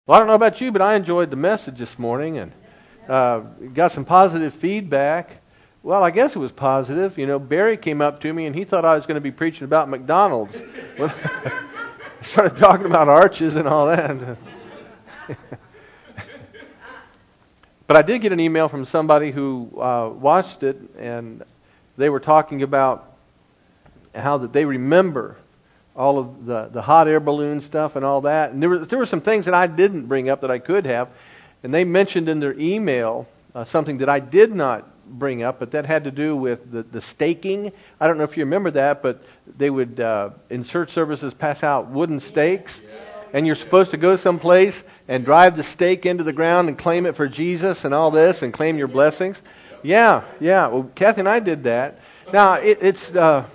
Well, I don't know about you, but I enjoyed the message this morning and got some positive feedback. Well, I guess it was positive. You know, Barry came up to me and he thought I was going to be preaching about McDonald's. When I started talking about arches and all that. But I did get an email from somebody who watched it, and they were talking about how that they remember all of the hot air balloon stuff and all that. And there were some things that I didn't bring up that I could have. And they mentioned in their email something that I did not bring up, but that had to do with the staking. I don't know if you remember that, but they would, in church services, pass out wooden stakes. And you're supposed to go someplace and drive the stake into the ground and claim it for Jesus and all this and claim your blessings. Yeah. Well, Kathy and I did that. Now, it's...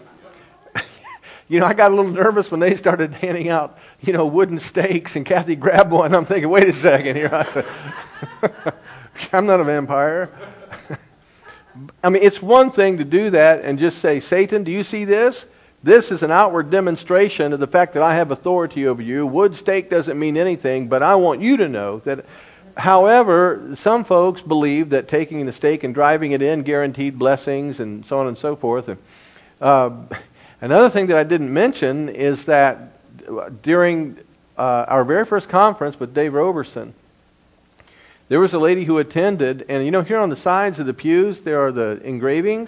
I got a little nervous when they started handing out, wooden stakes, and Kathy grabbed one. I'm thinking, wait a second here. I said, I'm not a vampire. I mean, it's one thing to do that and just say, Satan, do you see this? This is an outward demonstration of the fact that I have authority over you. Wood stake doesn't mean anything, but I want you to know that. However, some folks believe that taking the stake and driving it in guaranteed blessings and so on and so forth. And, another thing that I didn't mention is that during our very first conference with Dave Roberson, there was a lady who attended, and here on the sides of the pews there are the engravings.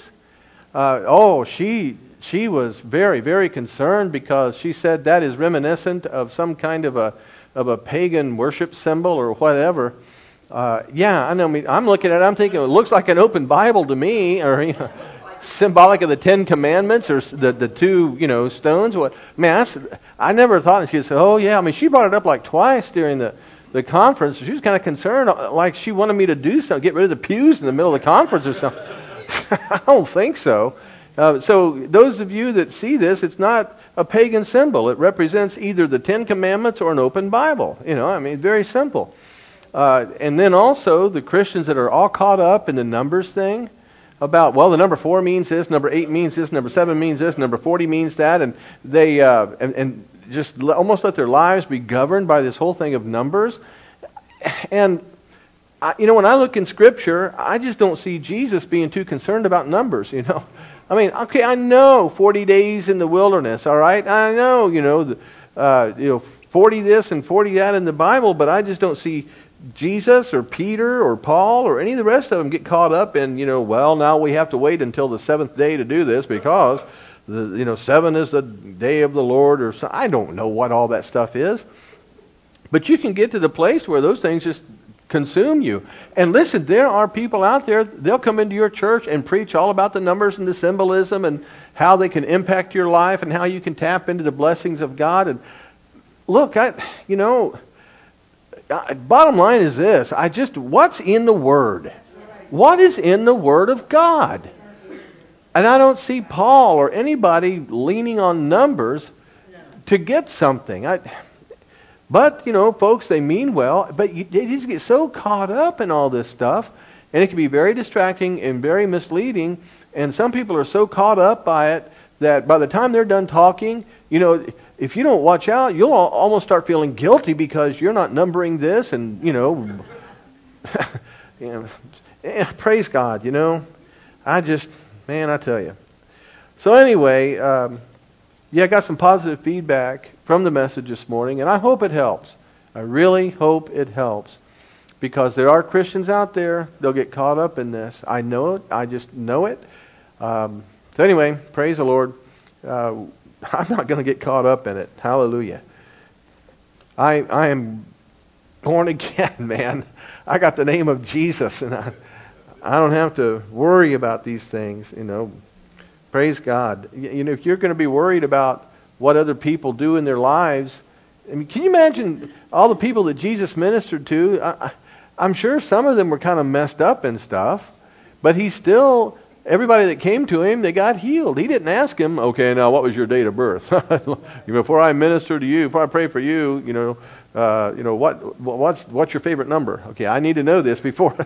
She was very, very concerned because she said that is reminiscent of some kind of a pagan worship symbol or whatever. I know. I mean, I'm looking at it, I'm thinking it looks like an open Bible to me, or symbolic of the Ten Commandments or the two, stones. What? Man, I never thought. She said, "Oh yeah." I mean, she brought it up like twice during the conference. She was kind of concerned, like she wanted me to do something, get rid of the pews in the middle of the conference or something. I don't think so. So those of you that see this, it's not a pagan symbol. It represents either the Ten Commandments or an open Bible. Very simple. And then also the Christians that are all caught up in the numbers thing. About, the number 4 means this, number 8 means this, number 7 means this, number 40 means that, and they and just almost let their lives be governed by this whole thing of numbers. And when I look in Scripture, I just don't see Jesus being too concerned about numbers. I mean, okay, I know 40 days in the wilderness, all right, I know 40 this and 40 that in the Bible, but I just don't see Jesus or Peter or Paul or any of the rest of them get caught up in, now we have to wait until the 7th day to do this because, 7 is the day of the Lord or so. I don't know what all that stuff is. But you can get to the place where those things just consume you. And listen, there are people out there, they'll come into your church and preach all about the numbers and the symbolism and how they can impact your life and how you can tap into the blessings of God. And look, bottom line is this. What's in the Word? What is in the Word of God? And I don't see Paul or anybody leaning on numbers to get something. But folks, they mean well, but they just get so caught up in all this stuff, and it can be very distracting and very misleading, and some people are so caught up by it that by the time they're done talking, if you don't watch out, you'll almost start feeling guilty because you're not numbering this, and praise God. I tell you. So anyway, I got some positive feedback from the message this morning, and I hope it helps. I really hope it helps, because there are Christians out there, they'll get caught up in this. I know it. I just know it. So anyway, praise the Lord. I'm not going to get caught up in it. Hallelujah. I am born again, man. I got the name of Jesus, and I don't have to worry about these things, Praise God. If you're going to be worried about what other people do in their lives, can you imagine all the people that Jesus ministered to? I'm sure some of them were kind of messed up and stuff, but everybody that came to him, they got healed. He didn't ask him, okay, now what was your date of birth? Before I minister to you, before I pray for you, what's your favorite number? Okay, I need to know this before.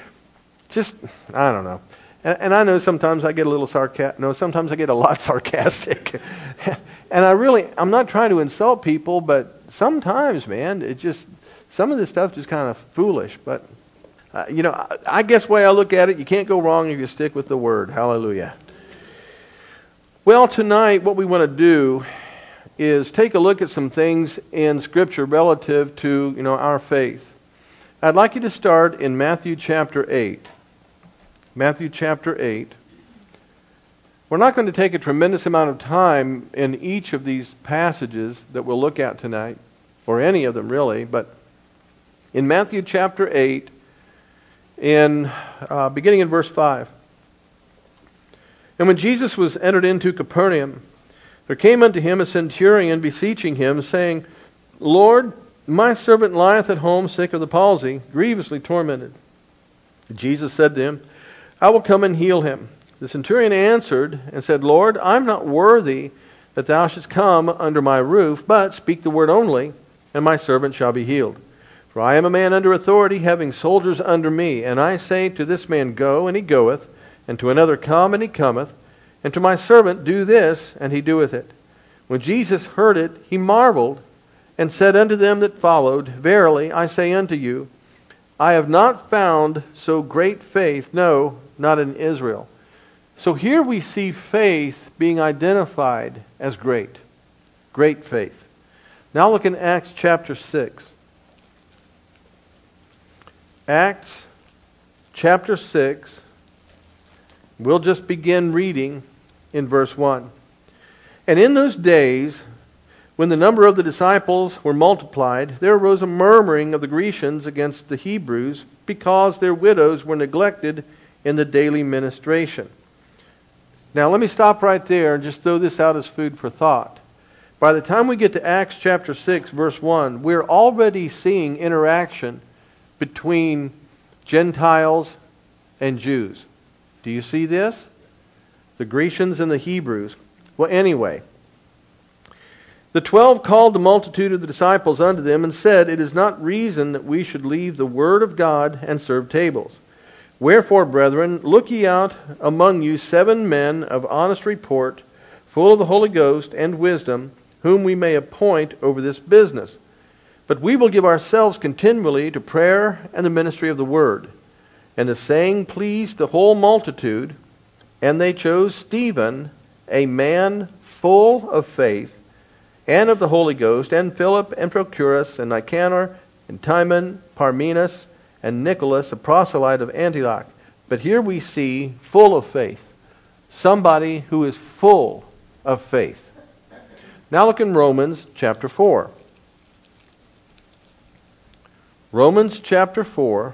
I don't know. And I know sometimes I get a little sarcastic. No, sometimes I get a lot sarcastic. And I'm not trying to insult people, but sometimes, man, some of this stuff just kind of foolish. But, I guess the way I look at it, you can't go wrong if you stick with the Word. Hallelujah. Well, tonight what we want to do is take a look at some things in Scripture relative to, our faith. I'd like you to start in Matthew chapter 8. Matthew chapter 8. We're not going to take a tremendous amount of time in each of these passages that we'll look at tonight, or any of them really, but in Matthew chapter 8, beginning in verse 5. And when Jesus was entered into Capernaum, there came unto him a centurion beseeching him, saying, Lord, my servant lieth at home sick of the palsy, grievously tormented. Jesus said to him, I will come and heal him. The centurion answered and said, Lord, I'm not worthy that thou shouldst come under my roof, but speak the word only, and my servant shall be healed. For I am a man under authority, having soldiers under me. And I say to this man, Go, and he goeth, and to another, Come, and he cometh, and to my servant, Do this, and he doeth it. When Jesus heard it, he marveled, and said unto them that followed, Verily I say unto you, I have not found so great faith, no, not in Israel. So here we see faith being identified as great. Great faith. Now look in Acts chapter 6. Acts chapter 6. We'll just begin reading in verse 1. And in those days, when the number of the disciples were multiplied, there arose a murmuring of the Grecians against the Hebrews, because their widows were neglected in the daily ministration. Now let me stop right there and just throw this out as food for thought. By the time we get to Acts chapter 6, verse 1, we're already seeing interaction between Gentiles and Jews. Do you see this? The Grecians and the Hebrews. Well, anyway, the 12 called the multitude of the disciples unto them and said, It is not reason that we should leave the word of God and serve tables. Wherefore, brethren, look ye out among you 7 men of honest report, full of the Holy Ghost and wisdom, whom we may appoint over this business. But we will give ourselves continually to prayer and the ministry of the word. And the saying pleased the whole multitude, and they chose Stephen, a man full of faith, and of the Holy Ghost, and Philip, and Prochorus, and Nicanor, and Timon, Parmenas, and Nicholas, a proselyte of Antioch. But here we see full of faith. Somebody who is full of faith. Now look in Romans chapter 4. Romans chapter 4,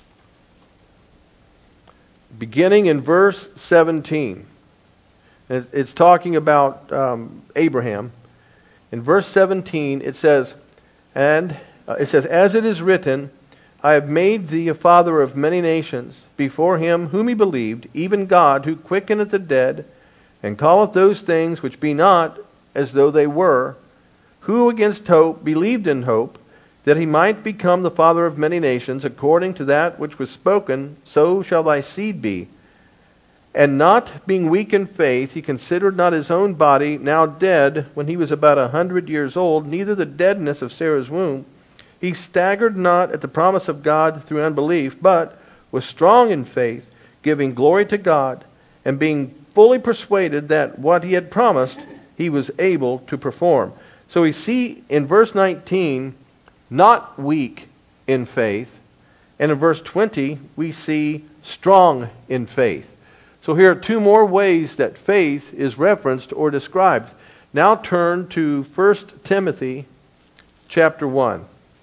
beginning in verse 17. It's talking about Abraham. In verse 17 it says, As it is written, I have made thee a father of many nations, before him whom he believed, even God, who quickeneth the dead, and calleth those things which be not as though they were, who against hope believed in hope, that he might become the father of many nations, according to that which was spoken, so shall thy seed be. And not being weak in faith, he considered not his own body now dead, when he was about 100 years old, neither the deadness of Sarah's womb. He staggered not at the promise of God through unbelief, but was strong in faith, giving glory to God, and being fully persuaded that what he had promised, he was able to perform. So we see in verse 19, not weak in faith. And in verse 20, we see strong in faith. So here are 2 more ways that faith is referenced or described. Now turn to 1 Timothy chapter 1.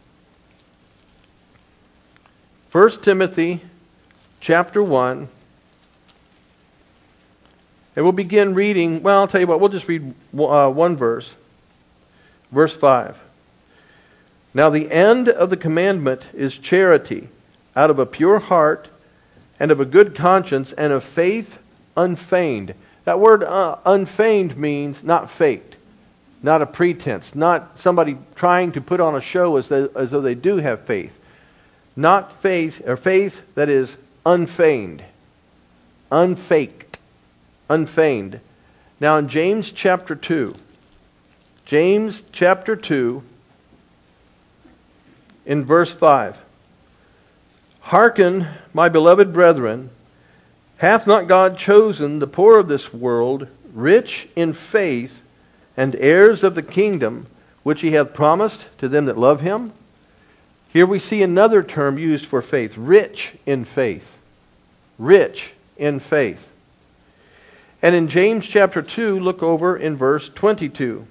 1 Timothy chapter 1. And we'll begin reading, well, I'll tell you what, we'll just read one verse. Verse 5. Now the end of the commandment is charity, out of a pure heart, and of a good conscience, and of faith unfeigned. That word unfeigned means not faked, not a pretense, not somebody trying to put on a show as though they do have faith. Not faith, or faith that is unfeigned, unfaked, unfeigned. Now in James chapter 2, in verse 5. Hearken, my beloved brethren, hath not God chosen the poor of this world, rich in faith, and heirs of the kingdom, which he hath promised to them that love him? Here we see another term used for faith, rich in faith. Rich in faith. And in James chapter 2, look over in verse 22.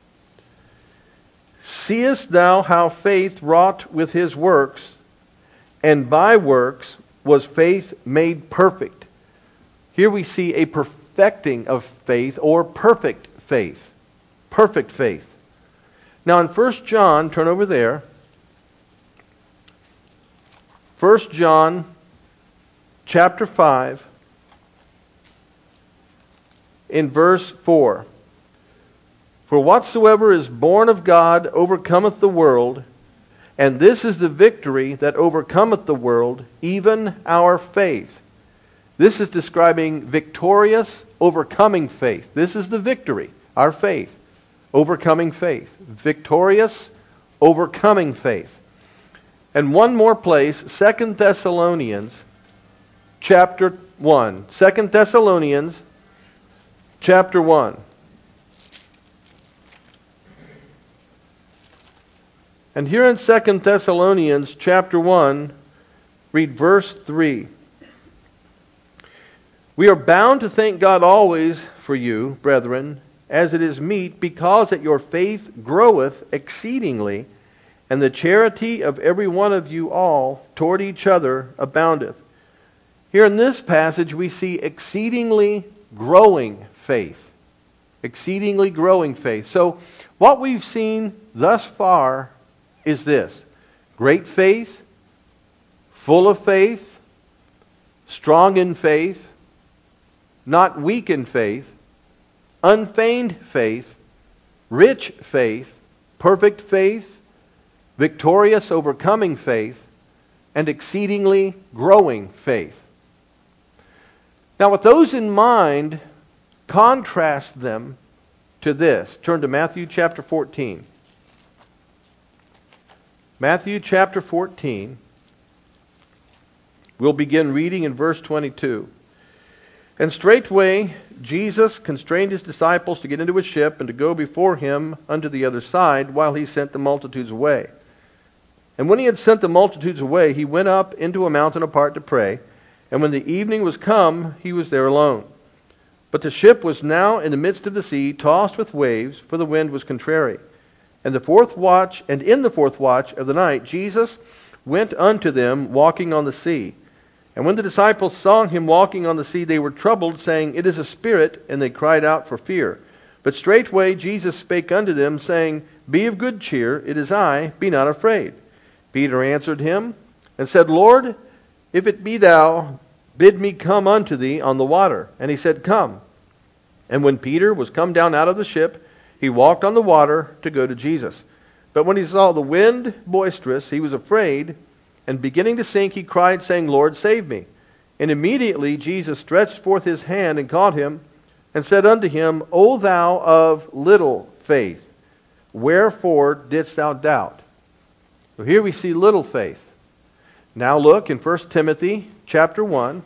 Seest thou how faith wrought with his works, and by works was faith made perfect? Here we see a perfecting of faith, or perfect faith. Perfect faith. Now in 1 John, turn over there. 1 John chapter 5, in verse 4. For whatsoever is born of God overcometh the world, and this is the victory that overcometh the world, even our faith. This is describing victorious, overcoming faith. This is the victory, our faith, overcoming faith. Victorious, overcoming faith. And one more place, 2 Thessalonians chapter 1. 2 Thessalonians chapter 1. And here in 2 Thessalonians chapter 1, read verse 3. We are bound to thank God always for you, brethren, as it is meet, because that your faith groweth exceedingly, and the charity of every one of you all toward each other aboundeth. Here in this passage we see exceedingly growing faith. Exceedingly growing faith. So what we've seen thus far is this: great faith, full of faith, strong in faith, not weak in faith, unfeigned faith, rich faith, perfect faith, victorious overcoming faith, and exceedingly growing faith. Now with those in mind, contrast them to this. Turn to Matthew chapter 14. Matthew chapter 14. We'll begin reading in verse 22. And straightway Jesus constrained his disciples to get into a ship and to go before him unto the other side, while he sent the multitudes away. And when he had sent the multitudes away, he went up into a mountain apart to pray. And when the evening was come, he was there alone. But the ship was now in the midst of the sea, tossed with waves, for the wind was contrary. And in the fourth watch of the night, Jesus went unto them, walking on the sea. And when the disciples saw him walking on the sea, they were troubled, saying, It is a spirit, and they cried out for fear. But straightway Jesus spake unto them, saying, Be of good cheer, it is I, be not afraid. Peter answered him, and said, Lord, if it be thou, bid me come unto thee on the water. And he said, Come. And when Peter was come down out of the ship, he walked on the water to go to Jesus. But when he saw the wind boisterous, he was afraid, and beginning to sink, he cried, saying, Lord, save me. And immediately Jesus stretched forth his hand and caught him, and said unto him, O thou of little faith, wherefore didst thou doubt? So here we see little faith. Now look in 1 Timothy chapter 1.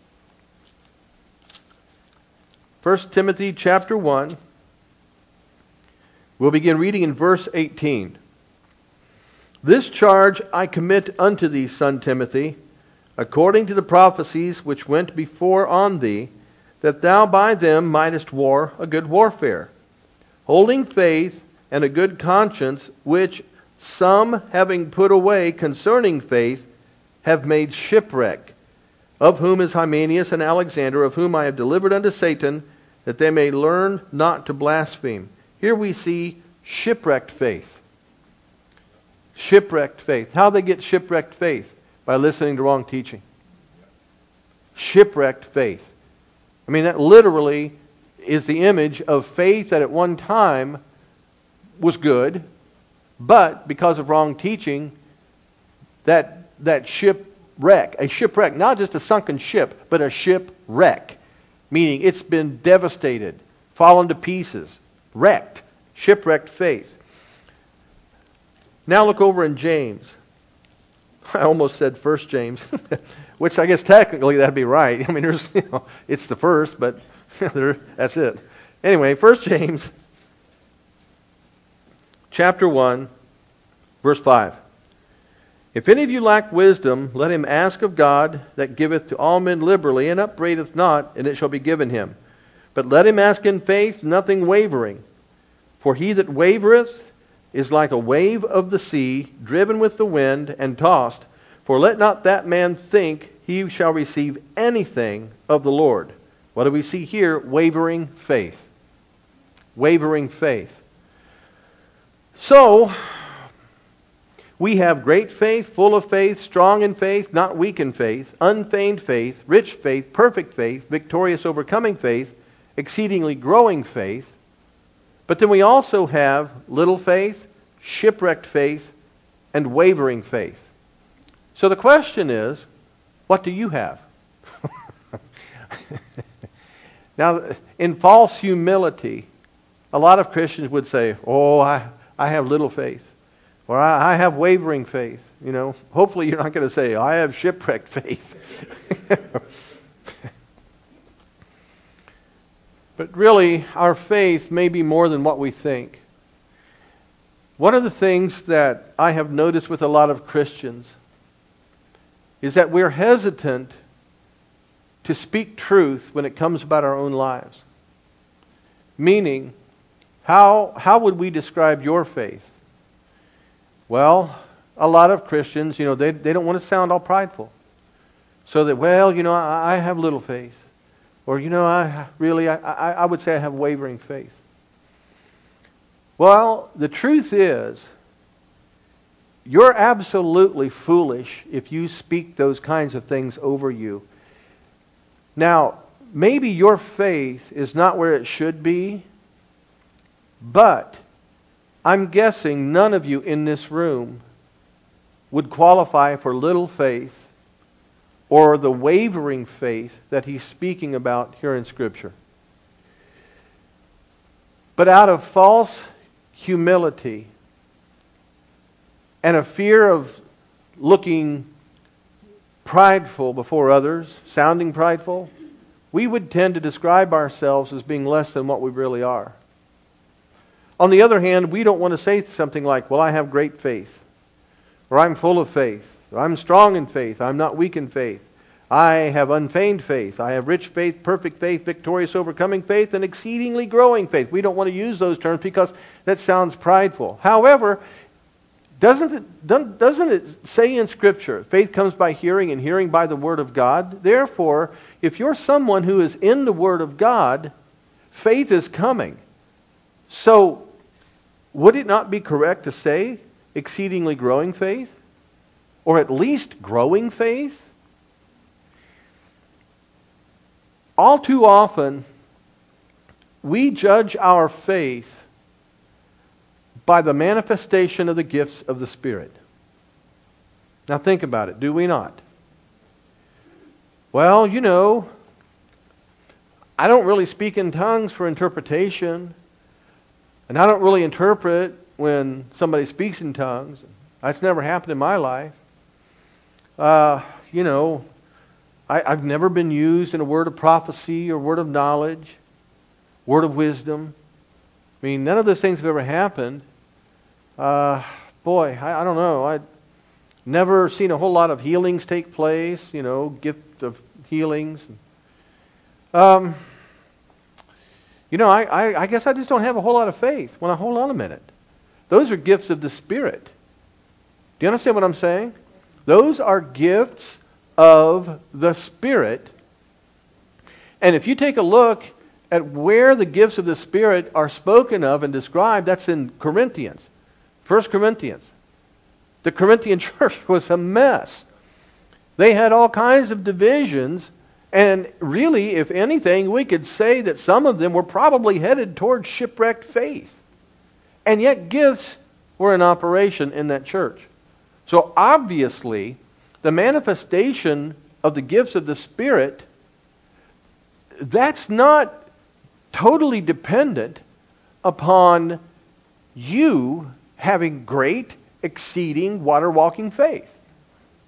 1 Timothy chapter 1. We'll begin reading in verse 18. This charge I commit unto thee, son Timothy, according to the prophecies which went before on thee, that thou by them mightest war a good warfare, holding faith and a good conscience, which some, having put away concerning faith, have made shipwreck, of whom is Hymenaeus and Alexander, of whom I have delivered unto Satan, that they may learn not to blaspheme. Here we see shipwrecked faith. Shipwrecked faith. How they get shipwrecked faith? By listening to wrong teaching. Shipwrecked faith. I mean, that literally is the image of faith that at one time was good, but because of wrong teaching, that shipwreck, a shipwreck, not just a sunken ship, but a shipwreck, meaning it's been devastated, fallen to pieces, wrecked, shipwrecked faith. Now look over in James. I almost said 1 James, which I guess technically that'd be right. I mean, it's the first, but that's it. Anyway, 1 James chapter 1, verse 5. If any of you lack wisdom, let him ask of God, that giveth to all men liberally, and upbraideth not, and it shall be given him. But let him ask in faith, nothing wavering. For he that wavereth is like a wave of the sea, driven with the wind, and tossed. For let not that man think he shall receive anything of the Lord. What do we see here? Wavering faith. Wavering faith. So, we have great faith, full of faith, strong in faith, not weak in faith, unfeigned faith, rich faith, perfect faith, victorious overcoming faith, exceedingly growing faith. But then we also have little faith, shipwrecked faith, and wavering faith. So the question is, what do you have? Now, in false humility, a lot of Christians would say, oh, I have little faith. Or I have wavering faith. You know, hopefully you're not going to say, I have shipwrecked faith. But really, our faith may be more than what we think. One of the things that I have noticed with a lot of Christians is that we're hesitant to speak truth when it comes about our own lives. Meaning, how would we describe your faith? Well, a lot of Christians, they don't want to sound all prideful. So that, I have little faith. Or, I would say I have wavering faith. Well, the truth is, you're absolutely foolish if you speak those kinds of things over you. Now, maybe your faith is not where it should be, but I'm guessing none of you in this room would qualify for little faith or the wavering faith that he's speaking about here in Scripture. But out of false humility and a fear of looking prideful before others, sounding prideful, we would tend to describe ourselves as being less than what we really are. On the other hand, we don't want to say something like, well, I have great faith, or I'm full of faith, or I'm strong in faith, I'm not weak in faith, I have unfeigned faith, I have rich faith, perfect faith, victorious overcoming faith, and exceedingly growing faith. We don't want to use those terms because that sounds prideful. However, doesn't it say in Scripture, faith comes by hearing and hearing by the Word of God? Therefore, if you're someone who is in the Word of God, faith is coming. So, would it not be correct to say exceedingly growing faith? Or at least growing faith? All too often, we judge our faith by the manifestation of the gifts of the Spirit. Now think about it, do we not? Well, I don't really speak in tongues for interpretation. And I don't really interpret when somebody speaks in tongues. That's never happened in my life. I've never been used in a word of prophecy or word of knowledge, word of wisdom. I mean, none of those things have ever happened. I don't know. I've never seen a whole lot of healings take place, gift of healings. I guess I just don't have a whole lot of faith. Well, hold on a minute. Those are gifts of the Spirit. Do you understand what I'm saying? Those are gifts of the Spirit. And if you take a look at where the gifts of the Spirit are spoken of and described, that's in Corinthians. 1 Corinthians. The Corinthian church was a mess. They had all kinds of divisions. And really, if anything, we could say that some of them were probably headed towards shipwrecked faith. And yet gifts were in operation in that church. So obviously, the manifestation of the gifts of the Spirit, that's not totally dependent upon you having great, exceeding, water-walking faith.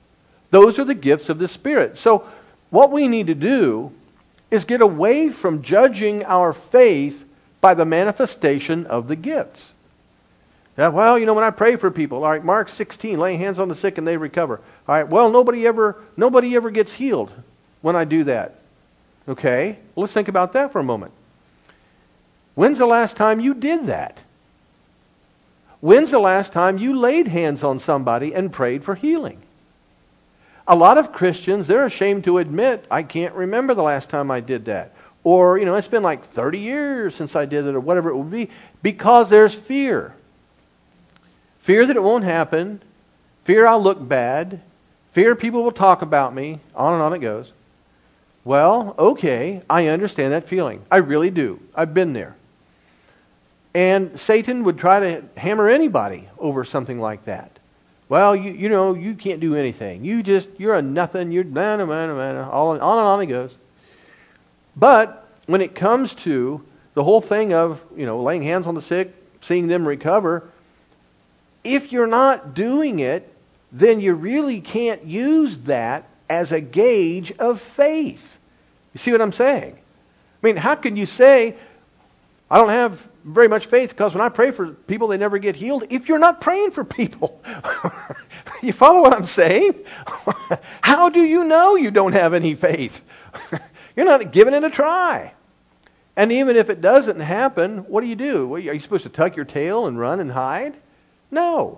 Those are the gifts of the Spirit. So what we need to do is get away from judging our faith by the manifestation of the gifts. Yeah, well, when I pray for people, all right, Mark 16, laying hands on the sick and they recover. All right, well, nobody ever gets healed when I do that. Okay, well, let's think about that for a moment. When's the last time you did that? When's the last time you laid hands on somebody and prayed for healing? A lot of Christians, they're ashamed to admit, I can't remember the last time I did that. Or, it's been like 30 years since I did it, or whatever it would be, because there's fear. Fear that it won't happen. Fear I'll look bad. Fear people will talk about me. On and on it goes. Well, okay, I understand that feeling. I really do. I've been there. And Satan would try to hammer anybody over something like that. Well, you can't do anything. You're a nothing. You're man, on and on it goes. But when it comes to the whole thing of, laying hands on the sick, seeing them recover, if you're not doing it, then you really can't use that as a gauge of faith. You see what I'm saying? I mean, how can you say, I don't have very much faith because when I pray for people, they never get healed, if you're not praying for people? You follow what I'm saying? How do you know you don't have any faith? You're not giving it a try. And even if it doesn't happen, what do? Are you supposed to tuck your tail and run and hide? No.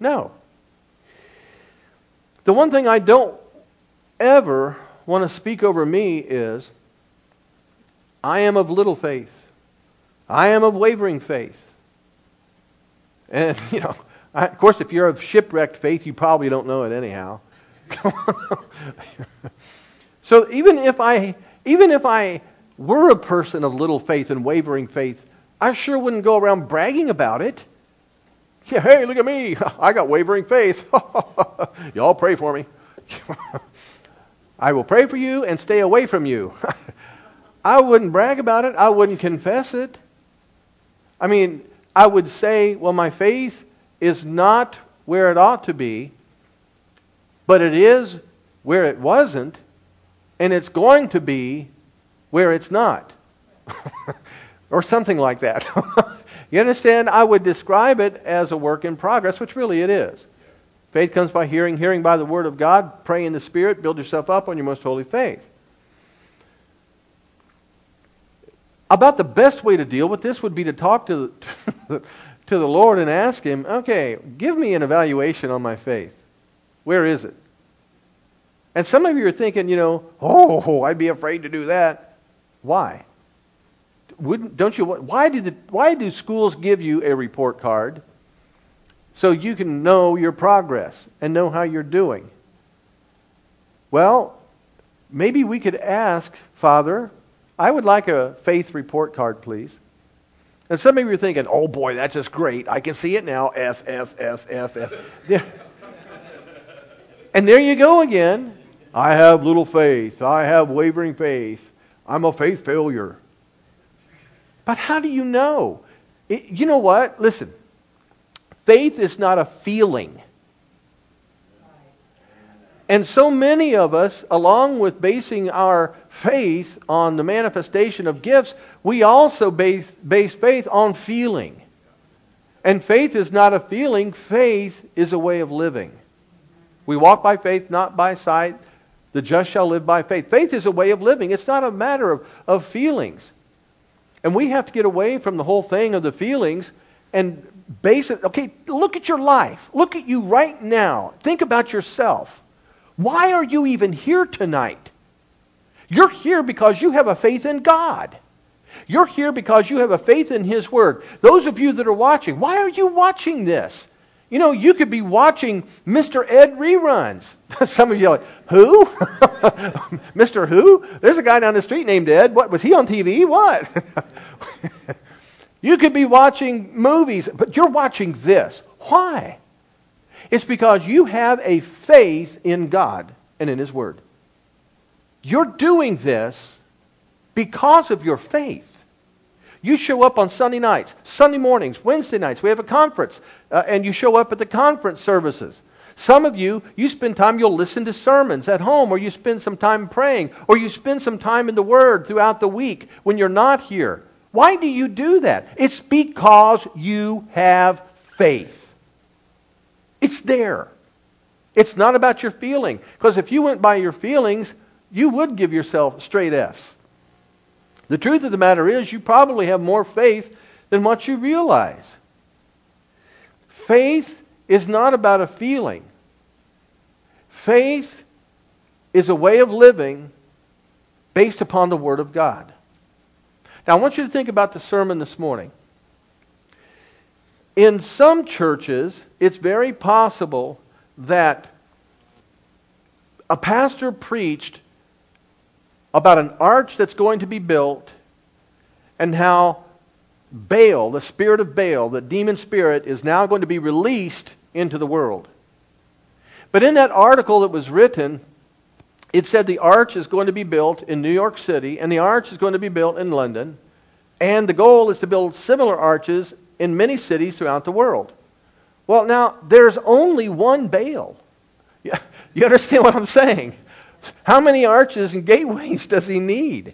The one thing I don't ever want to speak over me is, I am of little faith. I am of wavering faith. And, of course, if you're of shipwrecked faith, you probably don't know it anyhow. So even if I were a person of little faith and wavering faith, I sure wouldn't go around bragging about it. Yeah, hey, look at me. I got wavering faith. Y'all pray for me. I will pray for you and stay away from you. I wouldn't brag about it. I wouldn't confess it. I mean, I would say, well, my faith is not where it ought to be, but it is where it wasn't, and it's going to be where it's not. Or something like that. You understand? I would describe it as a work in progress, which really it is. Faith comes by hearing, hearing by the Word of God. Pray in the Spirit, build yourself up on your most holy faith. About the best way to deal with this would be to talk to the Lord and ask Him, okay, give me an evaluation on my faith. Where is it? And some of you are thinking, I'd be afraid to do that. Why? Why do schools give you a report card so you can know your progress and know how you're doing? Well, maybe we could ask, Father, I would like a faith report card, please. And some of you are thinking, oh boy, that's just great. I can see it now. F. There. And there you go again. I have little faith. I have wavering faith. I'm a faith failure. But how do you know? You know what? Listen. Faith is not a feeling. And so many of us, along with basing our faith on the manifestation of gifts, we also base faith on feeling. And faith is not a feeling. Faith is a way of living. We walk by faith, not by sight. The just shall live by faith. Faith is a way of living. It's not a matter of feelings. And we have to get away from the whole thing of the feelings and base it. Okay, look at your life. Look at you right now. Think about yourself. Why are you even here tonight? You're here because you have a faith in God. You're here because you have a faith in His Word. Those of you that are watching, why are you watching this? You could be watching Mr. Ed reruns. Some of you are like, who? Mr. Who? There's a guy down the street named Ed. What, was he on TV? What? You could be watching movies, but you're watching this. Why? It's because you have a faith in God and in His Word. You're doing this because of your faith. You show up on Sunday nights, Sunday mornings, Wednesday nights. We have a conference, and you show up at the conference services. Some of you spend time, you'll listen to sermons at home, or you spend some time praying, or you spend some time in the Word throughout the week when you're not here. Why do you do that? It's because you have faith. It's there. It's not about your feeling. Because if you went by your feelings, you would give yourself straight F's. The truth of the matter is, you probably have more faith than what you realize. Faith is not about a feeling. Faith is a way of living based upon the Word of God. Now, I want you to think about the sermon this morning. In some churches, it's very possible that a pastor preached about an arch that's going to be built and how Baal, the spirit of Baal, the demon spirit, is now going to be released into the world. But in that article that was written, it said the arch is going to be built in New York City, and the arch is going to be built in London, and the goal is to build similar arches in many cities throughout the world. Well, now, there's only one Baal. You understand what I'm saying? How many arches and gateways does he need?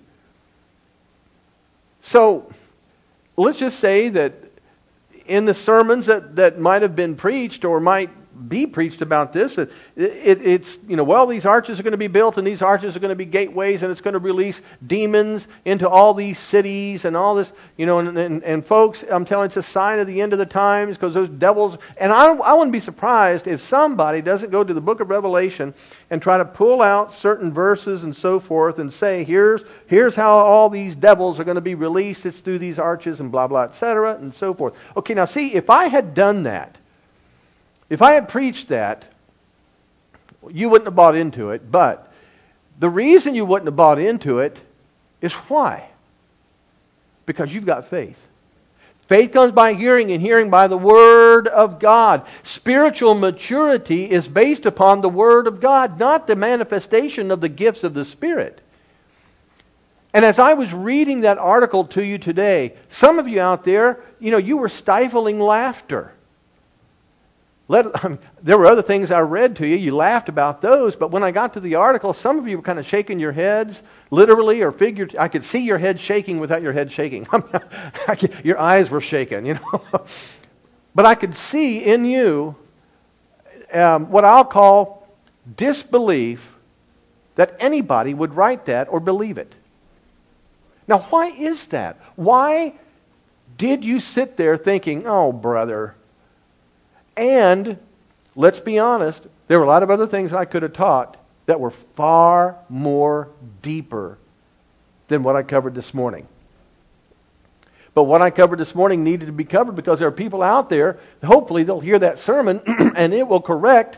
So, let's just say that in the sermons that might have been preached or might be preached about this, it's, well, these arches are going to be built and these arches are going to be gateways and it's going to release demons into all these cities and all this, and folks, I'm telling you, it's a sign of the end of the times because those devils, and I wouldn't be surprised if somebody doesn't go to the book of Revelation and try to pull out certain verses and so forth and say, here's how all these devils are going to be released, it's through these arches and blah, blah, etc. and so forth. Okay, now see, if I had done that, if I had preached that, you wouldn't have bought into it, but the reason you wouldn't have bought into it is why? Because you've got faith. Faith comes by hearing, and hearing by the Word of God. Spiritual maturity is based upon the Word of God, not the manifestation of the gifts of the Spirit. And as I was reading that article to you today, some of you out there, you were stifling laughter. There were other things I read to you. You laughed about those. But when I got to the article, some of you were kind of shaking your heads, literally or figuratively. I could see your head shaking without your head shaking. Your eyes were shaking, But I could see in you what I'll call disbelief that anybody would write that or believe it. Now, why is that? Why did you sit there thinking, oh, brother? And, let's be honest, there were a lot of other things I could have taught that were far more deeper than what I covered this morning. But what I covered this morning needed to be covered because there are people out there, hopefully they'll hear that sermon and it will correct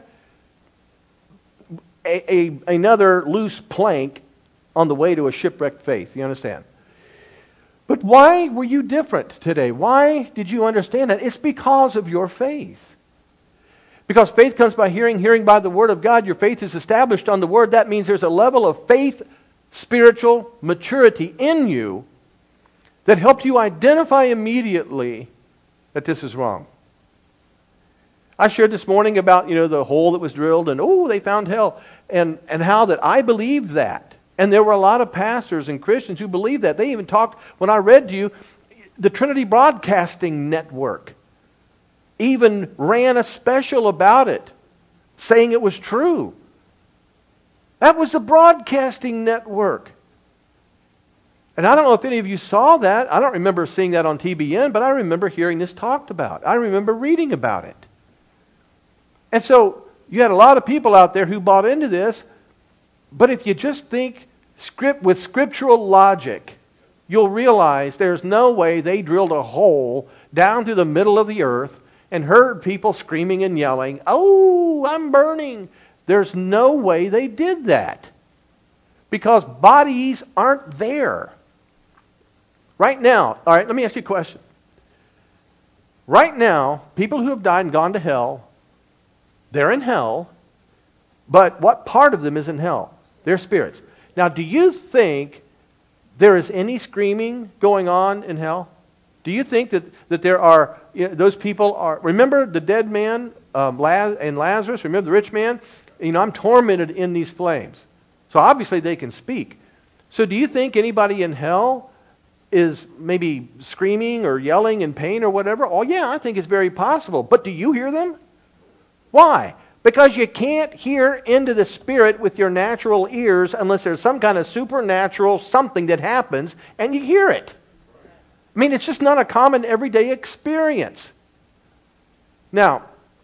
another loose plank on the way to a shipwrecked faith. You understand? But why were you different today? Why did you understand that? It's because of your faith. Because faith comes by hearing, hearing by the Word of God. Your faith is established on the Word. That means there's a level of faith, spiritual maturity in you that helped you identify immediately that this is wrong. I shared this morning about, the hole that was drilled and, they found hell. And how that I believed that. And there were a lot of pastors and Christians who believed that. They even talked, when I read to you, the Trinity Broadcasting Network even ran a special about it, saying it was true. That was the broadcasting network. And I don't know if any of you saw that. I don't remember seeing that on TBN, but I remember hearing this talked about. I remember reading about it. And so you had a lot of people out there who bought into this, but if you just think with scriptural logic, you'll realize there's no way they drilled a hole down through the middle of the earth and heard people screaming and yelling, "Oh, I'm burning." There's no way they did that. Because bodies aren't there. Right now, all right, let me ask you a question. Right now, people who have died and gone to hell, they're in hell, but what part of them is in hell? They're spirits. Now, do you think there is any screaming going on in hell? Do you think that there are, those people are... Remember the dead man and Lazarus, remember the rich man? I'm tormented in these flames. So obviously they can speak. So do you think anybody in hell is maybe screaming or yelling in pain or whatever? Oh yeah, I think it's very possible. But do you hear them? Why? Because you can't hear into the Spirit with your natural ears unless there's some kind of supernatural something that happens and you hear it. I mean, it's just not a common everyday experience. Now,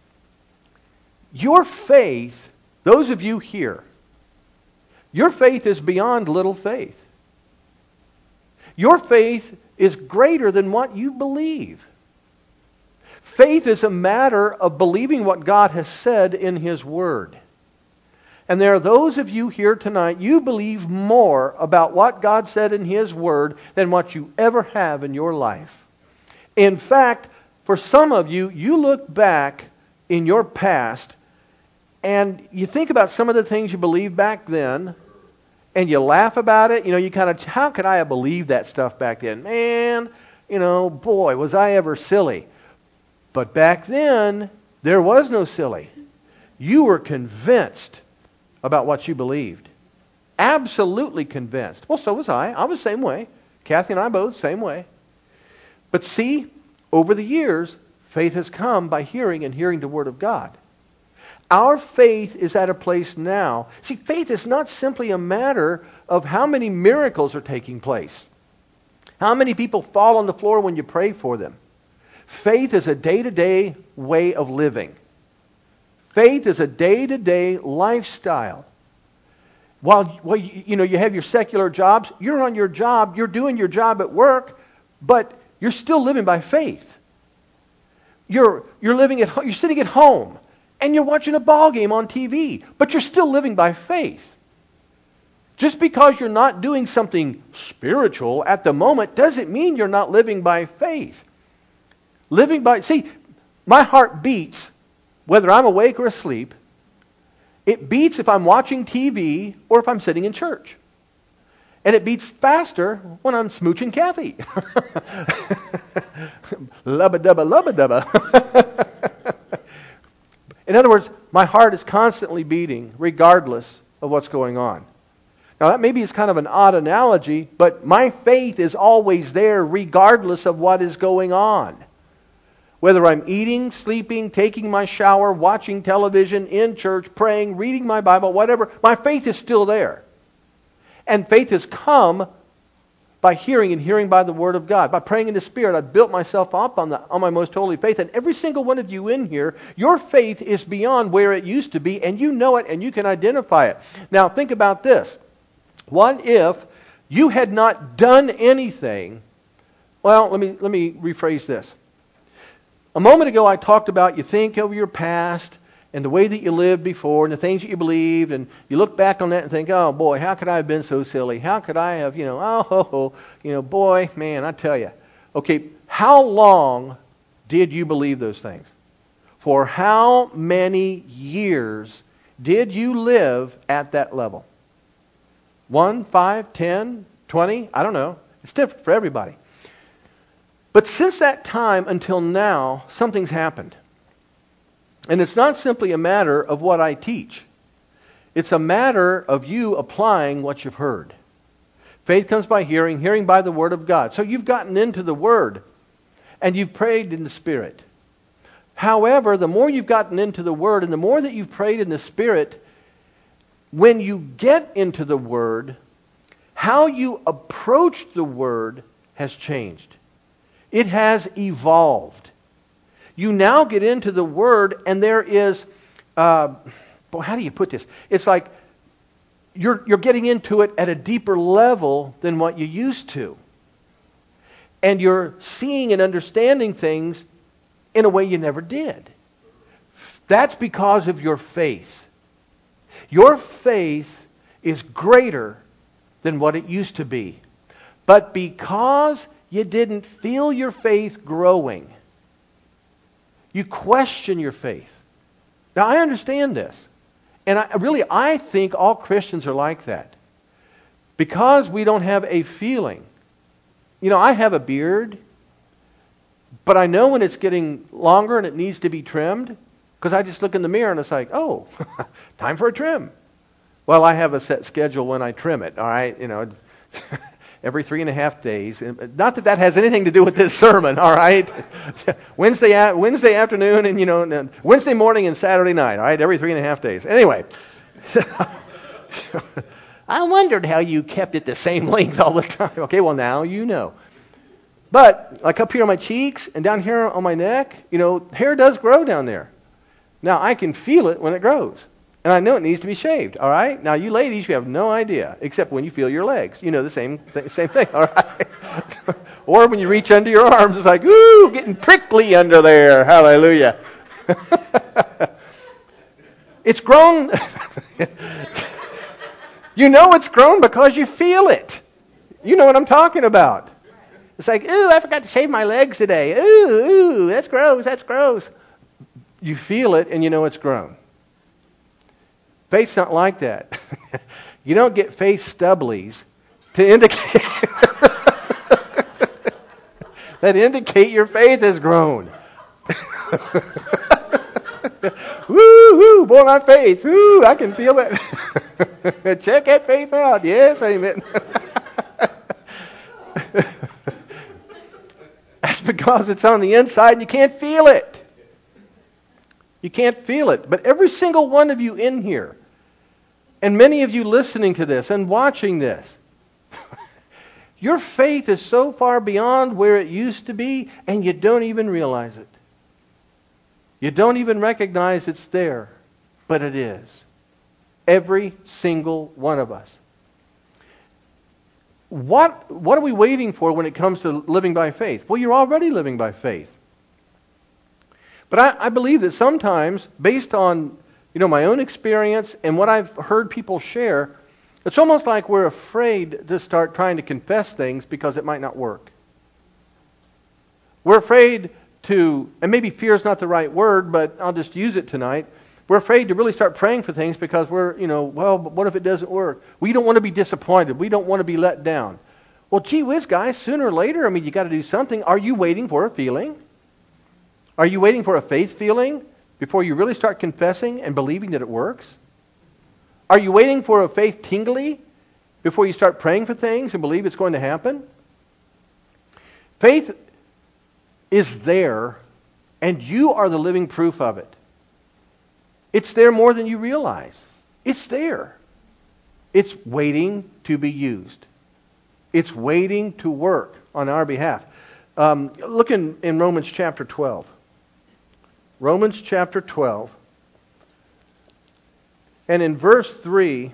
your faith, those of you here, your faith is beyond little faith. Your faith is greater than what you believe. Faith is a matter of believing what God has said in His Word. And there are those of you here tonight, you believe more about what God said in His Word than what you ever have in your life. In fact, for some of you, you look back in your past and you think about some of the things you believed back then, and you laugh about it. You kind of, how could I have believed that stuff back then? Man, boy, was I ever silly. But back then, there was no silly. You were convinced about what you believed. Absolutely convinced. Well, so was I. I was the same way. Kathy and I both, same way. But see, over the years, faith has come by hearing and hearing the Word of God. Our faith is at a place now. See, faith is not simply a matter of how many miracles are taking place. How many people fall on the floor when you pray for them. Faith is a day-to-day way of living. Faith is a day-to-day lifestyle. While you have your secular jobs, you're on your job, you're doing your job at work, but you're still living by faith. You're sitting at home, and you're watching a ball game on TV, but you're still living by faith. Just because you're not doing something spiritual at the moment doesn't mean you're not living by faith. My heart beats whether I'm awake or asleep. It beats if I'm watching TV or if I'm sitting in church. And it beats faster when I'm smooching Kathy. Lubba-dubba, lubba-dubba. In other words, my heart is constantly beating regardless of what's going on. Now that maybe is kind of an odd analogy, but my faith is always there regardless of what is going on. Whether I'm eating, sleeping, taking my shower, watching television, in church, praying, reading my Bible, whatever, my faith is still there. And faith has come by hearing and hearing by the Word of God. By praying in the Spirit, I've built myself up on my most holy faith. And every single one of you in here, your faith is beyond where it used to be, and you know it, and you can identify it. Now, think about this. What if you had not done anything? Well, let me rephrase this. A moment ago, I talked about you think of your past and the way that you lived before and the things that you believed, and you look back on that and think, oh boy, how could I have been so silly? How could I have, boy, man, I tell you. Okay, how long did you believe those things? For how many years did you live at that level? 1, 5, 10, 20? I don't know. It's different for everybody. But since that time until now, something's happened. And it's not simply a matter of what I teach. It's a matter of you applying what you've heard. Faith comes by hearing, hearing by the Word of God. So you've gotten into the Word, and you've prayed in the Spirit. However, the more you've gotten into the Word, and the more that you've prayed in the Spirit, when you get into the Word, how you approach the Word has changed. It has evolved. You now get into the Word, and there is, how do you put this? It's like you're getting into it at a deeper level than what you used to. And you're seeing and understanding things in a way you never did. That's because of your faith. Your faith is greater than what it used to be. But because you didn't feel your faith growing, you question your faith. Now, I understand this. And I think all Christians are like that. Because we don't have a feeling. I have a beard, but I know when it's getting longer and it needs to be trimmed. Because I just look in the mirror and it's like, oh, time for a trim. Well, I have a set schedule when I trim it, all right? Every 3.5 days. Not that has anything to do with this sermon, all right? Wednesday afternoon and, Wednesday morning and Saturday night, all right? Every 3.5 days. Anyway. I wondered how you kept it the same length all the time. Okay, well, now you know. But, like up here on my cheeks and down here on my neck, hair does grow down there. Now, I can feel it when it grows. And I know it needs to be shaved, all right? Now, you ladies, you have no idea, except when you feel your legs. The same thing, all right? Or when you reach under your arms, it's like, ooh, getting prickly under there. Hallelujah. It's grown. It's grown because you feel it. You know what I'm talking about. It's like, ooh, I forgot to shave my legs today. Ooh, that's gross. You feel it and you know it's grown. Faith's not like that. You don't get faith stubblies to indicate that indicate your faith has grown. Woo, boy, my faith. Woo, I can feel it. Check that faith out. Yes, amen. That's because it's on the inside and you can't feel it. You can't feel it. But every single one of you in here, and many of you listening to this and watching this, your faith is so far beyond where it used to be, and you don't even realize it. You don't even recognize it's there, but it is. Every single one of us. What are we waiting for when it comes to living by faith? Well, you're already living by faith. But I believe that sometimes, based on my own experience and what I've heard people share, it's almost like we're afraid to start trying to confess things because it might not work. We're afraid to, and maybe fear is not the right word, but I'll just use it tonight. We're afraid to really start praying for things because we're, but what if it doesn't work? We don't want to be disappointed. We don't want to be let down. Well, gee whiz, guys, sooner or later, you got to do something. Are you waiting for a feeling? Are you waiting for a faith feeling before you really start confessing and believing that it works? Are you waiting for a faith tingly before you start praying for things and believe it's going to happen? Faith is there, and you are the living proof of it. It's there more than you realize. It's there. It's waiting to be used. It's waiting to work on our behalf. Look in Romans chapter 12. Romans chapter 12. And in verse 3,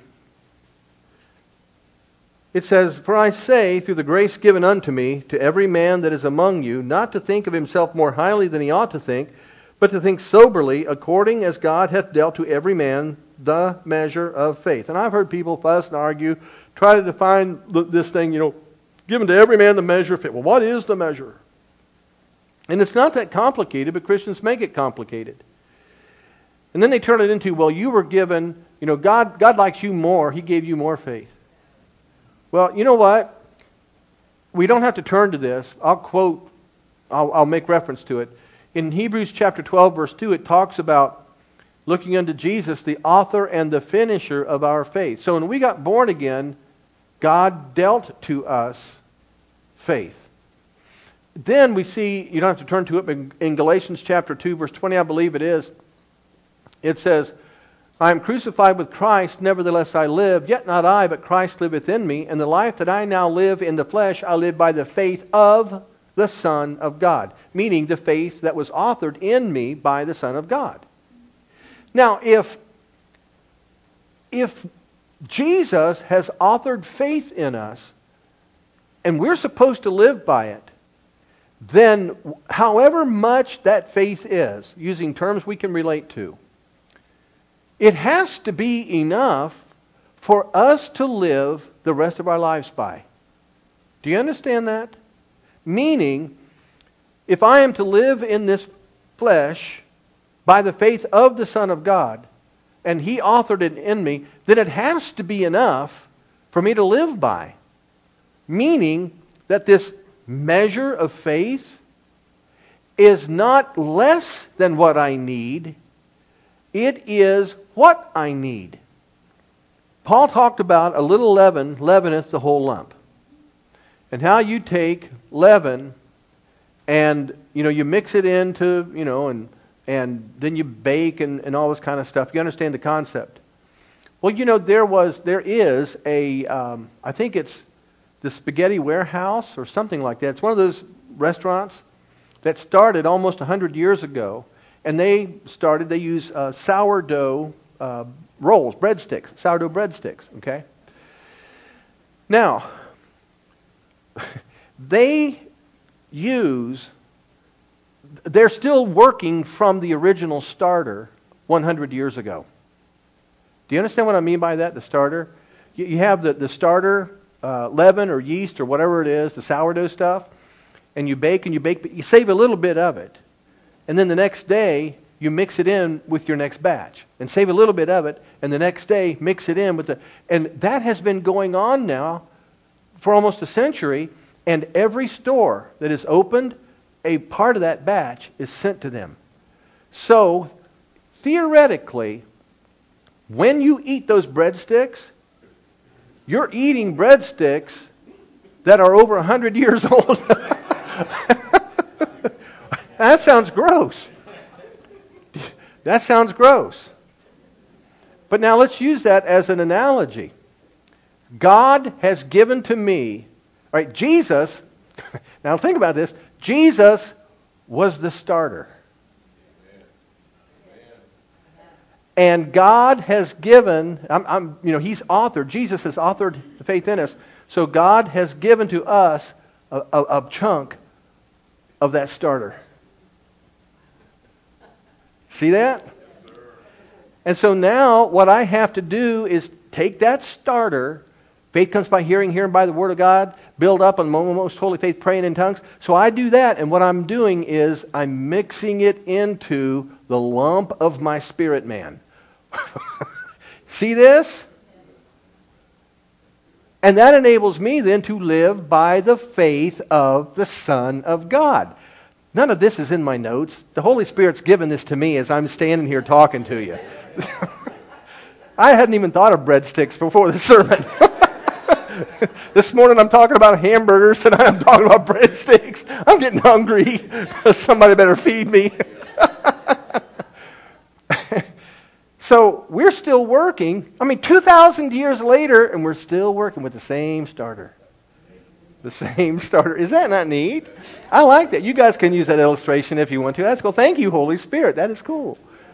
it says, "For I say, through the grace given unto me, to every man that is among you, not to think of himself more highly than he ought to think, but to think soberly, according as God hath dealt to every man the measure of faith." And I've heard people fuss and argue, try to define this thing, given to every man the measure of faith. Well, what is the measure? And it's not that complicated, but Christians make it complicated. And then they turn it into, well, you were given, God likes you more. He gave you more faith. Well, you know what? We don't have to turn to this. I'll make reference to it. In Hebrews chapter 12, verse 2, it talks about looking unto Jesus, the author and the finisher of our faith. So when we got born again, God dealt to us faith. Then we see, you don't have to turn to it, but in Galatians chapter 2, verse 20, I believe it is, it says, "I am crucified with Christ, nevertheless I live, yet not I, but Christ liveth in me. And the life that I now live in the flesh, I live by the faith of the Son of God." Meaning the faith that was authored in me by the Son of God. Now, if Jesus has authored faith in us, and we're supposed to live by it, then however much that faith is, using terms we can relate to, it has to be enough for us to live the rest of our lives by. Do you understand that? Meaning, if I am to live in this flesh by the faith of the Son of God, and He authored it in me, then it has to be enough for me to live by. Meaning that this measure of faith is not less than what I need. It is what I need. Paul talked about a little leaven leaveneth the whole lump. And how you take leaven and, you mix it into, and then you bake and all this kind of stuff. You understand the concept. Well, there is a, I think it's the Spaghetti Warehouse or something like that. It's one of those restaurants that started almost 100 years ago. And they use sourdough rolls, breadsticks, sourdough breadsticks, okay? Now, they're still working from the original starter 100 years ago. Do you understand what I mean by that, the starter? You have the starter leaven or yeast or whatever it is, the sourdough stuff, and you bake, but you save a little bit of it. And then the next day, you mix it in with your next batch. And save a little bit of it, and the next day, mix it in with the... And that has been going on now for almost a century, and every store that is opened, a part of that batch is sent to them. So, theoretically, when you eat those breadsticks, you're eating breadsticks that are over 100 years old. That sounds gross. That sounds gross. But now let's use that as an analogy. God has given to me, all right, Jesus, now think about this, Jesus was the starter. And God has given, He's authored, Jesus has authored the faith in us, so God has given to us a chunk of that starter. See that? Yes, sir. And so now what I have to do is take that starter. Faith comes by hearing, hearing by the Word of God. Build up on most holy faith, praying in tongues. So I do that, and what I'm doing is I'm mixing it into the lump of my spirit man. See this? And that enables me then to live by the faith of the Son of God. None of this is in my notes. The Holy Spirit's given this to me as I'm standing here talking to you. I hadn't even thought of breadsticks before the sermon. This morning I'm talking about hamburgers, tonight I'm talking about breadsticks. I'm getting hungry. Somebody better feed me. So we're still working. 2,000 years later, and we're still working with the same starter. The same starter. Is that not neat? I like that. You guys can use that illustration if you want to. That's cool. Thank you, Holy Spirit. That is cool.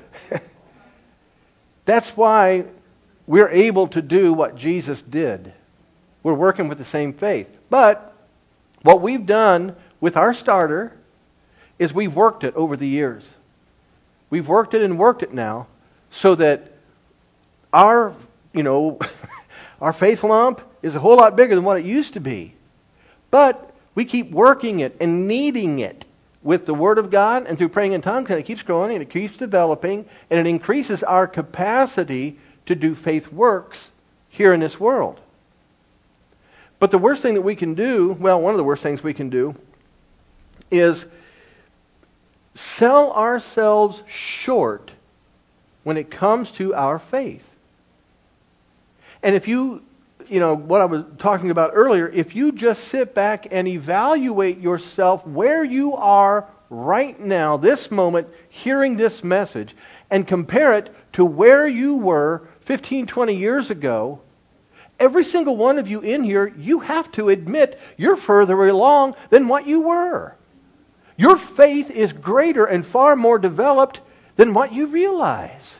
That's why we're able to do what Jesus did. We're working with the same faith. But what we've done with our starter is we've worked it over the years. We've worked it and worked it now so that our faith lump is a whole lot bigger than what it used to be. But we keep working it and kneading it with the Word of God and through praying in tongues, and it keeps growing and it keeps developing, and it increases our capacity to do faith works here in this world. But the worst thing that we can do, one of the worst things we can do, is sell ourselves short when it comes to our faith. And if what I was talking about earlier, if you just sit back and evaluate yourself where you are right now, this moment, hearing this message, and compare it to where you were 15, 20 years ago, every single one of you in here, you have to admit you're further along than what you were. Your faith is greater and far more developed than what you realize.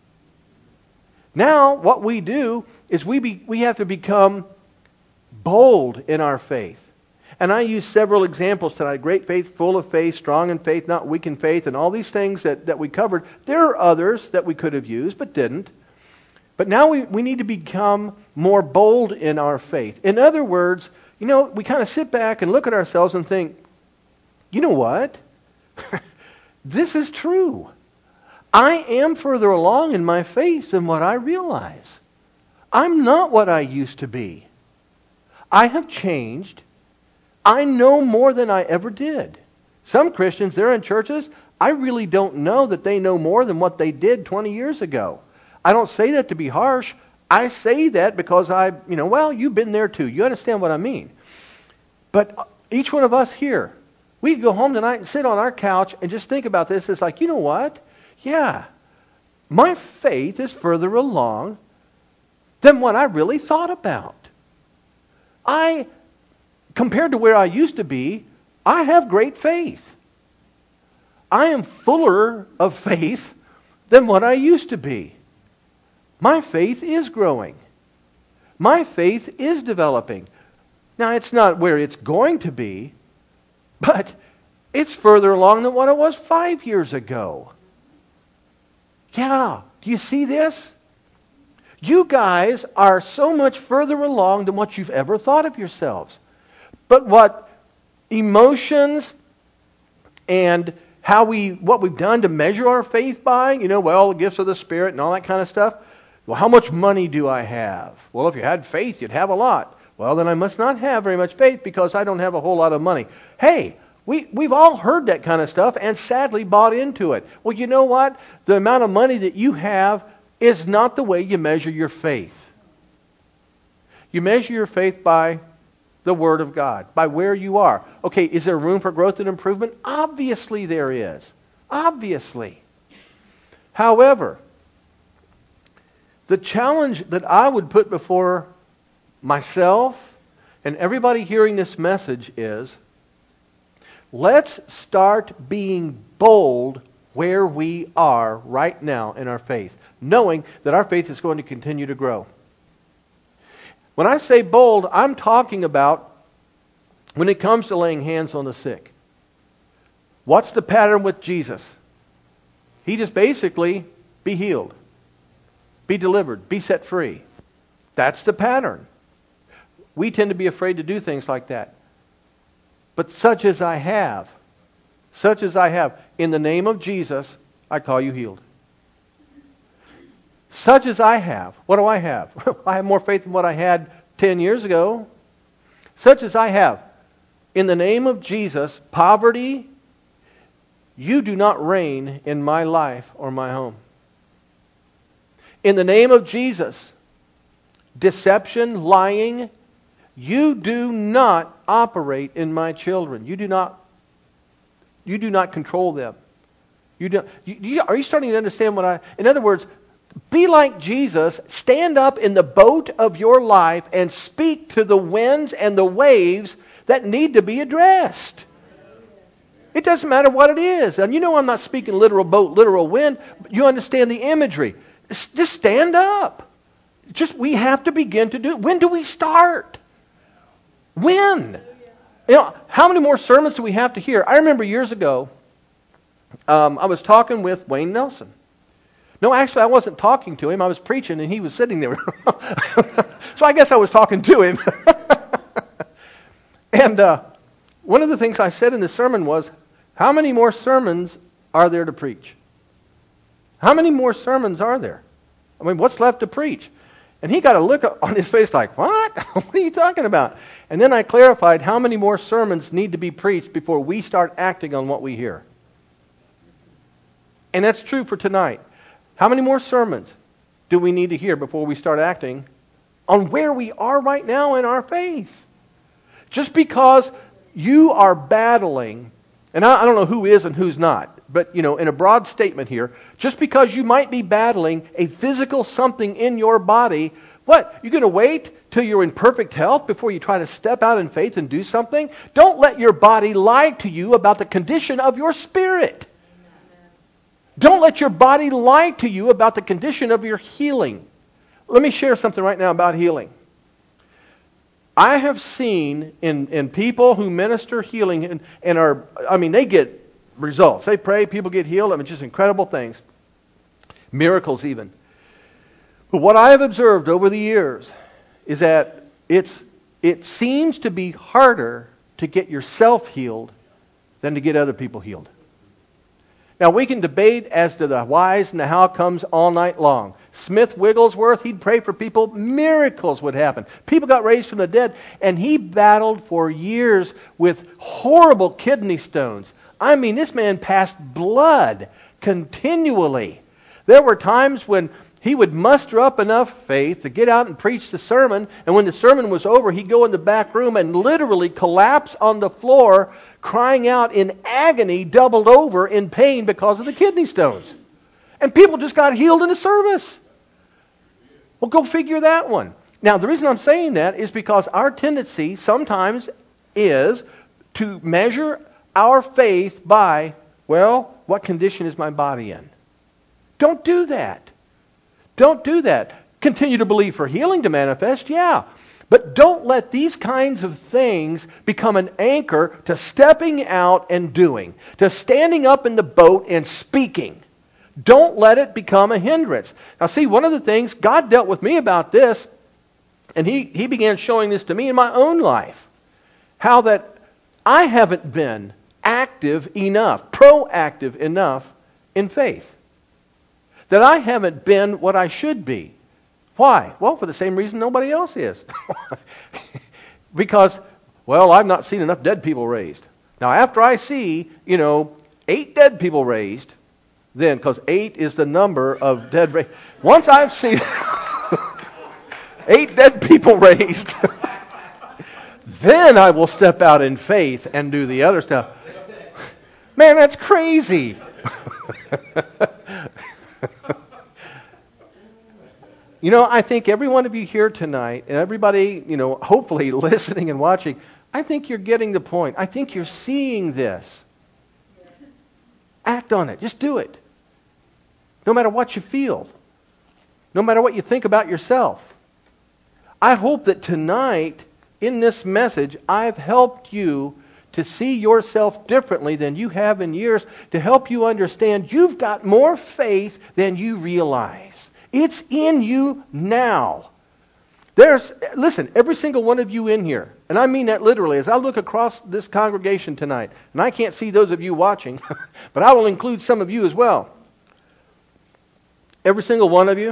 Now, what we do is we have to become bold in our faith. And I use several examples tonight. Great faith, full of faith, strong in faith, not weak in faith, and all these things that we covered. There are others that we could have used, but didn't. But now we need to become more bold in our faith. In other words, we kind of sit back and look at ourselves and think, you know what? This is true. I am further along in my faith than what I realize. I'm not what I used to be. I have changed. I know more than I ever did. Some Christians, they're in churches. I really don't know that they know more than what they did 20 years ago. I don't say that to be harsh. I say that because well, you've been there too. You understand what I mean. But each one of us here, we could go home tonight and sit on our couch and just think about this. It's like, you know what? Yeah, my faith is further along than what I really thought about. Compared to where I used to be, I have great faith. I am fuller of faith than what I used to be. My faith is growing. My faith is developing. Now, it's not where it's going to be, but it's further along than what it was 5 years ago. Yeah, do you see this? You guys are so much further along than what you've ever thought of yourselves. But what emotions and what we've done to measure our faith by, the gifts of the Spirit and all that kind of stuff. Well, how much money do I have? Well, if you had faith, you'd have a lot. Well, then I must not have very much faith because I don't have a whole lot of money. Hey, we've all heard that kind of stuff and sadly bought into it. Well, you know what? The amount of money that you have is not the way you measure your faith. You measure your faith by the Word of God, by where you are. Okay, is there room for growth and improvement? Obviously there is. Obviously. However, the challenge that I would put before myself and everybody hearing this message is, let's start being bold where we are right now in our faith, knowing that our faith is going to continue to grow. When I say bold, I'm talking about when it comes to laying hands on the sick. What's the pattern with Jesus? He just basically, be healed, be delivered, be set free. That's the pattern. We tend to be afraid to do things like that. But such as I have, in the name of Jesus, I call you healed. Such as I have. What do I have? I have more faith than what I had 10 years ago. Such as I have. In the name of Jesus, poverty, you do not reign in my life or my home. In the name of Jesus, deception, lying, you do not operate in my children. You do not control them. Are you starting to understand in other words, be like Jesus, stand up in the boat of your life and speak to the winds and the waves that need to be addressed. It doesn't matter what it is. And I'm not speaking literal boat, literal wind, but you understand the imagery. Just stand up. We have to begin to do it. When do we start? When? How many more sermons do we have to hear? I remember years ago, I was talking with Wayne Nelson. No, actually, I wasn't talking to him. I was preaching, and he was sitting there. So I guess I was talking to him. And one of the things I said in the sermon was, how many more sermons are there to preach? How many more sermons are there? I mean, what's left to preach? And he got a look on his face like, what? What are you talking about? And then I clarified how many more sermons need to be preached before we start acting on what we hear. And that's true for tonight. How many more sermons do we need to hear before we start acting on where we are right now in our faith? Just because you are battling, and I don't know who is and who's not, but in a broad statement here, just because you might be battling a physical something in your body, what? You're going to wait till you're in perfect health before you try to step out in faith and do something? Don't let your body lie to you about the condition of your spirit. Don't let your body lie to you about the condition of your healing. Let me share something right now about healing. I have seen in people who minister healing and they get results. They pray, people get healed. Just incredible things. Miracles even. But what I have observed over the years is that it seems to be harder to get yourself healed than to get other people healed. Now, we can debate as to the whys and the how comes all night long. Smith Wigglesworth, he'd pray for people, miracles would happen. People got raised from the dead, and he battled for years with horrible kidney stones, I mean, this man passed blood continually. There were times when he would muster up enough faith to get out and preach the sermon, and when the sermon was over, he'd go in the back room and literally collapse on the floor, crying out in agony, doubled over in pain because of the kidney stones. And people just got healed in the service. Well, go figure that one. Now, the reason I'm saying that is because our tendency sometimes is to measure our faith by, well, what condition is my body in? Don't do that. Don't do that. Continue to believe for healing to manifest, yeah. But don't let these kinds of things become an anchor to stepping out and doing, to standing up in the boat and speaking. Don't let it become a hindrance. Now see, one of the things, God dealt with me about this, and He began showing this to me in my own life. How that I haven't been active enough, proactive enough in faith. That I haven't been what I should be. Why? Well, for the same reason nobody else is. Because, well, I've not seen enough dead people raised. Now, after I see, 8 dead people raised, then, because 8 is the number of dead raised. Once I've seen 8 dead people raised, then I will step out in faith and do the other stuff. Man, that's crazy. I think every one of you here tonight, and everybody, hopefully listening and watching, I think you're getting the point. I think you're seeing this. Act on it. Just do it. No matter what you feel. No matter what you think about yourself. I hope that tonight, in this message, I've helped you to see yourself differently than you have in years, to help you understand you've got more faith than you realize. It's in you now. Listen, every single one of you in here, and I mean that literally, as I look across this congregation tonight, and I can't see those of you watching, but I will include some of you as well. Every single one of you,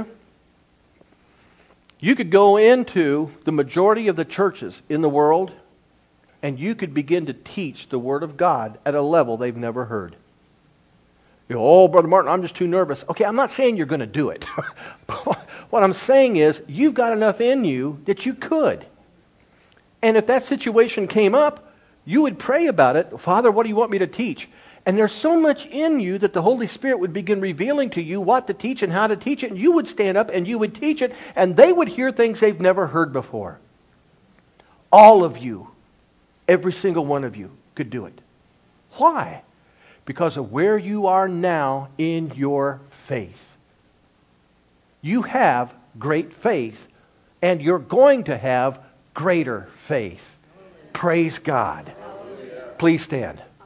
you could go into the majority of the churches in the world, and you could begin to teach the Word of God at a level they've never heard. Oh, Brother Martin, I'm just too nervous. Okay, I'm not saying you're going to do it. What I'm saying is, you've got enough in you that you could. And if that situation came up, you would pray about it. Father, what do you want me to teach? And there's so much in you that the Holy Spirit would begin revealing to you what to teach and how to teach it. And you would stand up and you would teach it. And they would hear things they've never heard before. All of you, every single one of you could do it. Why? Because of where you are now in your faith. You have great faith, and you're going to have greater faith. Praise God. Please stand.